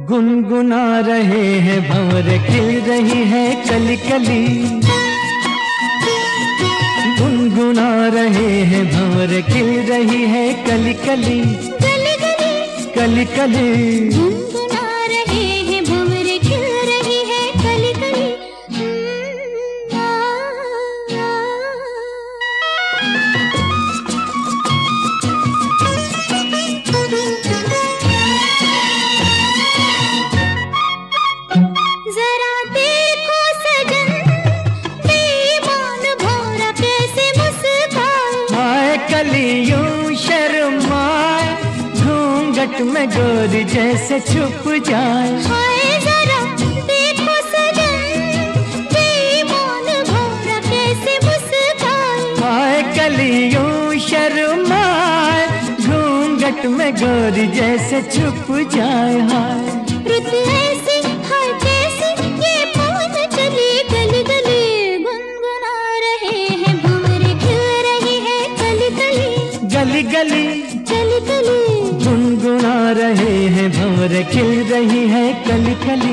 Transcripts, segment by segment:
गुनगुना रहे हैं भंवर खिल रही है कली कली। गुनगुना रहे हैं भंवर खिल रही है कली कली। गली गली कली कली गुनगुना रहे हैं भंवर खिल रही है कली कली। जरा देखो सजन बेईमान भौरा कैसे मुस्काए। हाय कलियों शर्माए घूंघट में गोरी जैसे छुप जाए। हाय जरा देखो सजन बेईमान भौरा कैसे मुस्काए। हाय कलियों शर्माए घूंघट में गोरी जैसे छुप जाए। हाय रुत ऐसी हाय कैसी ये पवन चली गली गली। गुनगुना रहे हैं भंवर खिल रही है कली कली। गली गली कली कली गुनगुना रहे हैं भंवर खिल रही है कली कली।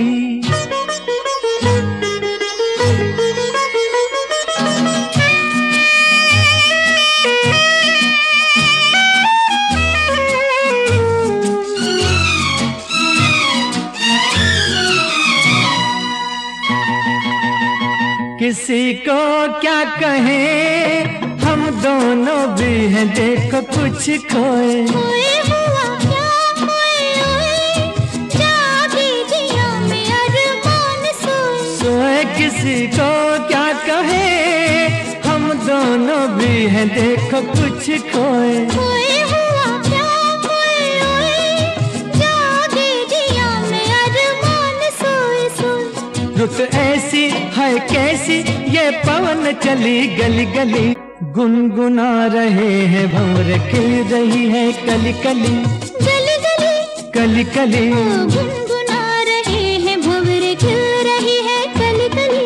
किसी को क्या कहें हम दोनों भी हैं देखो कुछ खोए। खोए हुआ क्या खोए हुए जागे दिया में अरमान सोए। सोए किसी को क्या कहें हम दोनों भी हैं देखो कुछ खोए। खोए हुआ क्या खोए हुए जागे दिया में अरमान सोए सोए। रुत ऐसी है कैसी ये पवन चली गली गली। गुनगुना रहे हैं भंवर खिल रही है कली कली। गली गली कली कली गुनगुना रहे हैं भंवर खिल रही है कली कली।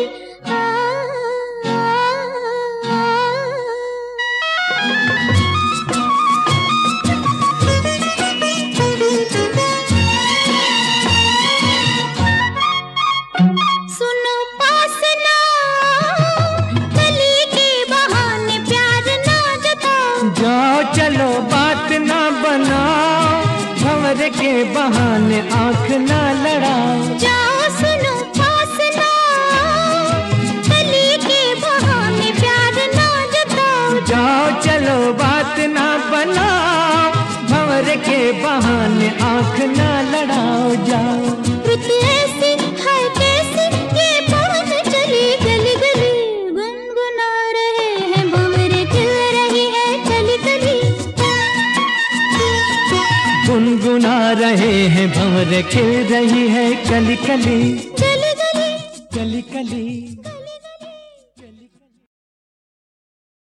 सुनो पास ना कली के बहाने प्यार ना जताओ। जाओ चलो बात ना बनाओ भंवर के बहाने आंख ना लड़ाओ। जाओ सुनो पास ना कली के बहाने प्यार ना जताओ। जाओ चलो बात ना बनाओ भंवर के बहाने आंख ना लड़ाओ। जाओ रुत ऐसी हाय कैसी ये पवन चली गली गली। गुनगुना रहे हैं भंवर खिल रही है कली कली। गुनगुना रहे हैं भंवर खिल रही है कली कली। कली कली कली कली